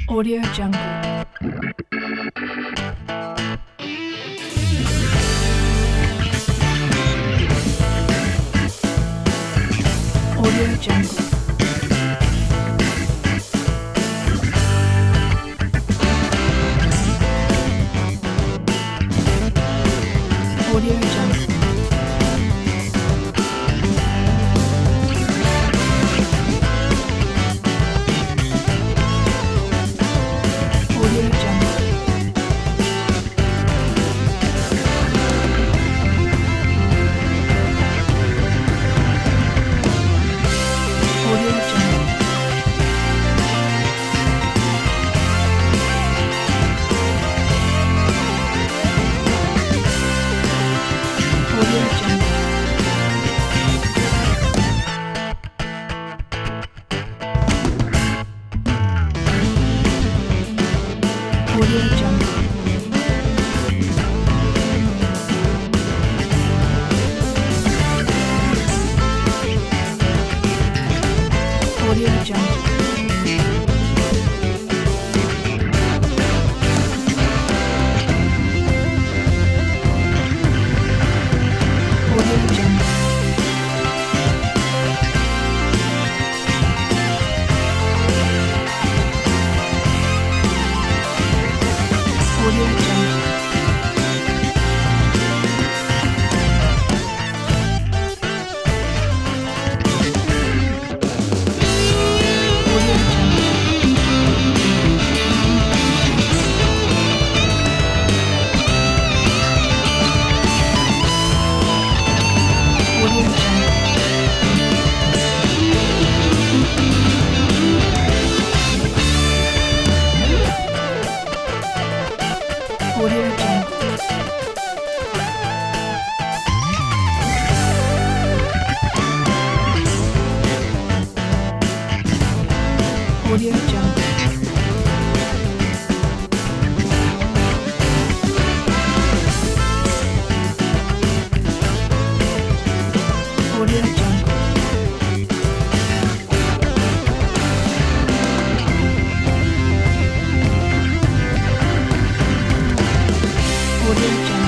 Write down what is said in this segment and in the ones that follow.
Audio Jungle. Audio Jungle. Audio Jungle. Audio Jungle. Audio Jungle. Audio Jungle. Audio Jungle. Audio Jungle. Audio Jungle. Audio Jungle. Audio Jungle. Audio Jungle. Audio Jungle. Audio Jungle. Audio Jungle. Audio Jungle.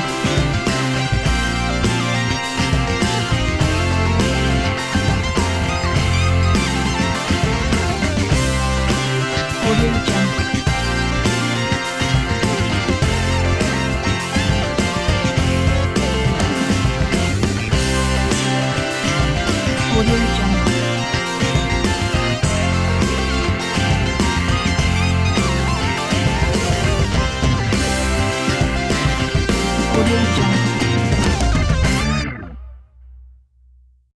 Audio Jungle. Audio Jungle. Audio Jungle.